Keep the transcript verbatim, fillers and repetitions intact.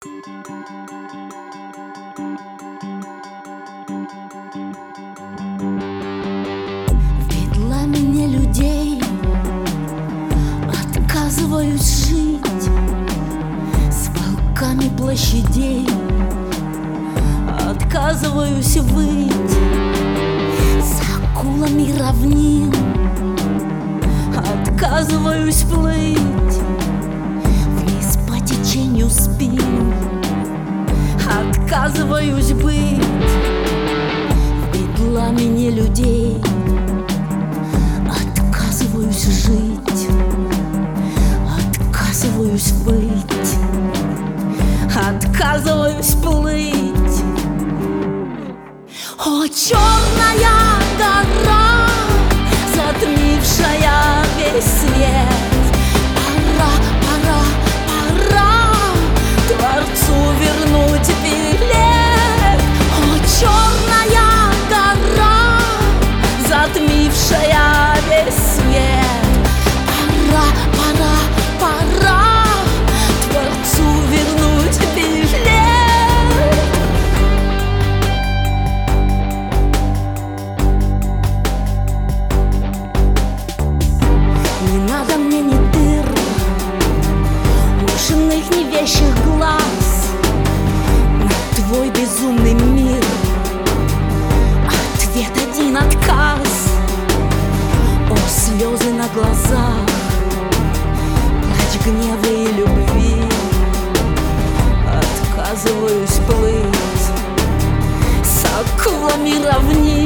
Для меня людей отказываюсь жить, с волками площадей отказываюсь выть, с акулами равнин отказываюсь плыть, вниз по течению спин отказываюсь быть. В пламени людей отказываюсь жить, отказываюсь быть, отказываюсь плыть. О, черная гора, затмившая весь свет, пора, пора, пора Творцу вернуть билет. О, черная гора, затмившая весь свет, пора, пора, пора Творцу вернуть билет. Не надо мне ни дыр, ушиных ни вещих глаз на твой безумный мир. Ответ один — отказ. О, слезы на глазах, плач гнева и любви. Отказываюсь плыть с акулами равнин.